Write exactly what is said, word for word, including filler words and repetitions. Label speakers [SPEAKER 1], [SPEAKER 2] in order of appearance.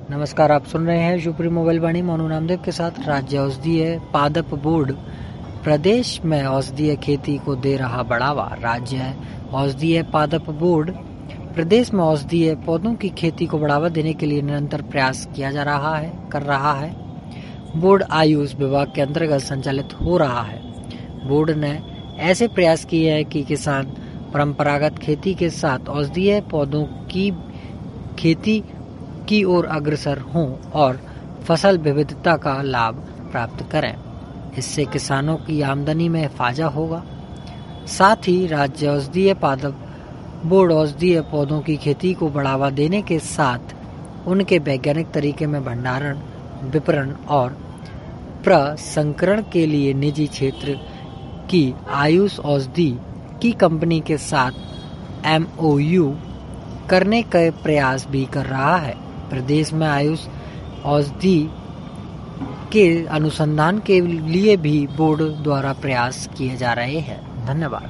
[SPEAKER 1] नमस्कार, आप सुन रहे हैं शिवपुरी मोबाइल वाणी मोनू नामदेव के साथ। राज्य औषधीय पादप बोर्ड प्रदेश में औषधीय खेती को दे रहा बढ़ावा। राज्य औषधीय पादप बोर्ड प्रदेश में औषधीय पौधों की खेती को बढ़ावा देने के लिए निरंतर प्रयास किया जा रहा है कर रहा है बोर्ड आयुष विभाग के अंतर्गत संचालित हो रहा है। बोर्ड ने ऐसे प्रयास किए हैं कि किसान परंपरागत खेती के साथ औषधीय पौधों की खेती की ओर अग्रसर हों और फसल विविधता का लाभ प्राप्त करें। इससे किसानों की आमदनी में फायदा होगा। साथ ही राज्य औषधीय पादप बोर्ड औषधीय पौधों की खेती को बढ़ावा देने के साथ उनके वैज्ञानिक तरीके में भंडारण, विपणन और प्रसंस्करण के लिए निजी क्षेत्र की आयुष औषधि की कंपनी के साथ एम ओ यू करने के प्रयास भी कर रहा है। प्रदेश में आयुष औषधि के अनुसंधान के लिए भी बोर्ड द्वारा प्रयास किए जा रहे हैं। धन्यवाद।